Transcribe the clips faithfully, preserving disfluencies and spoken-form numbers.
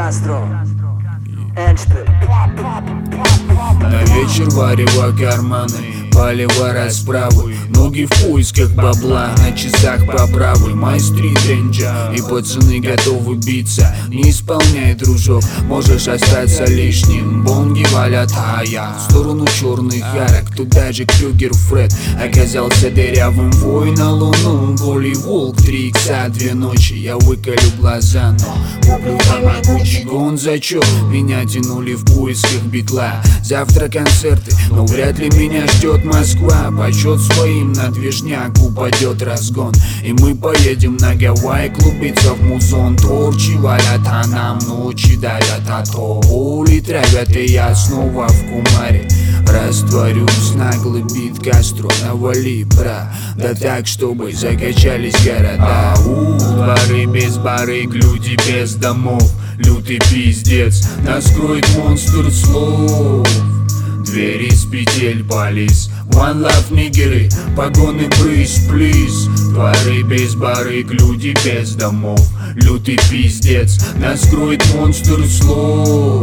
На вечер варево карманы, палево расправы, ноги в поисках бабла, на часах поправы. Майстри денджа и пацаны готовы биться. Не исполняй, дружок, можешь остаться лишним. Бонги валят, а я в сторону черных арок. Тут даже Крюгер Фред оказался дырявым. Вой на луну, Голи Волк, три икса, две ночи. Я выколю глаза, но куплю тамагочи. Гон зачет, меня тянули в поисках битла. Завтра концерты, но вряд ли меня ждет Москва. Почет своим на движняк упадет разгон, и мы поедем на Гавайи клубиться в музон. Торчи валят, а нам ночи давят, а то ули травят, и я снова в кумаре. Растворюсь, наглый бит Кастро, навали, бра, да так, чтобы закачались города. Ау, дворы без барыг, люди без домов, лютый пиздец, нас кроет монстр слов. Двери с петель полис, one love нигеры, погоны брысь, плиз. Дворы без барыг, люди без домов, лютый пиздец, нас кроет монстр слов.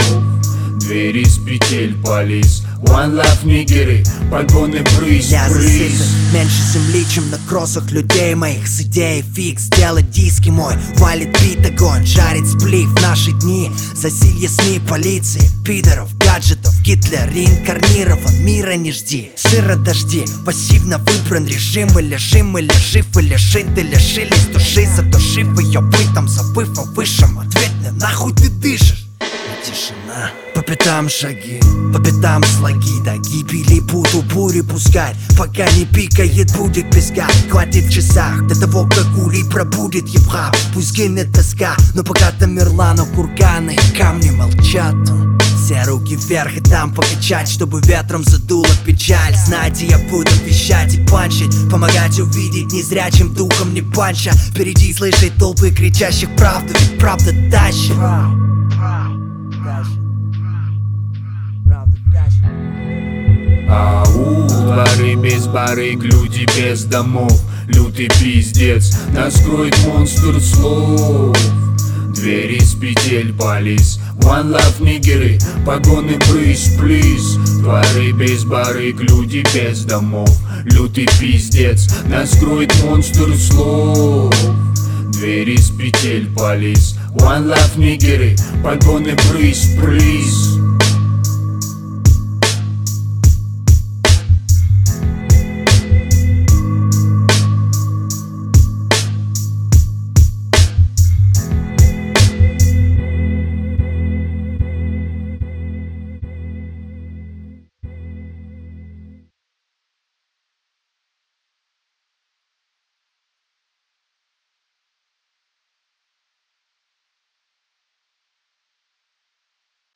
Двери с петель полис, one love нигеры, погоны брысь, я брысь. засыпан меньше земли, чем на кроссах людей моих. С идеей фикс, сделать диски мой. Валит бит огонь, жарит сплив в наши дни. Засилье СМИ, полиции, пидоров, гаджетов. Гитлер реинкарнирован, мира не жди. Сыро дожди, пассивно выбран режим. Или жим, или жив, или шит, или лишились души. Задушив ее бытом, забыв о высшем. Ответь мне, нахуй ты дышишь? Тишина. По пятам шаги, по пятам слоги, до гибели буду бури пускать. Пока не пикает, будет песка. Хватит в часах до того, как улей пробудет хип-хап. Пусть гинет тоска, но пока Тамерлана курганы и камни молчат. Все руки вверх и там покачать, чтобы ветром задуло печаль. Знаете, я буду вещать и панчить, помогать увидеть незрячим духом не панча. Впереди слышать толпы кричащих правду, ведь правда тащит. Ау, дворы без барыг, люди без домов, лютый пиздец, нас кроет монстр слов. Двери с петель полис, one love нигеры, погоны брысь, плиз. Дворы без барыг, люди без домов, лютый пиздец, нас кроет монстр слов. Двери с петель полис, one love нигеры, погоны брысь, плиз.